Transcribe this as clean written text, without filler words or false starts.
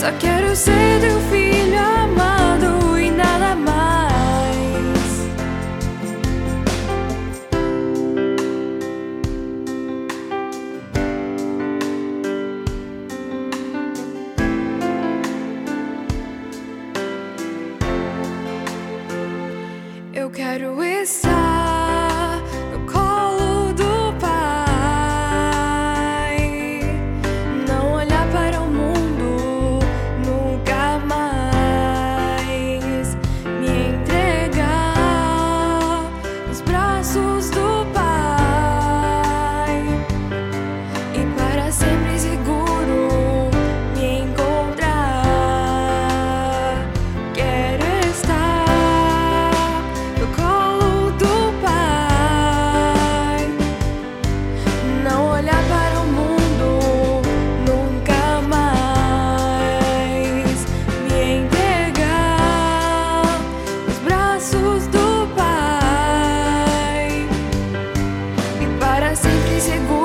Só quero ser teu filho amado e nada mais. Eu quero estar no colo do Pai, não olhar para o mundo nunca mais, me entregar nos braços do Pai e para sempre seguro me encontrar. Quero estar no colo do Pai, não olhar para o mundo nunca mais, me entregar nos braços do Pai e para sempre seguro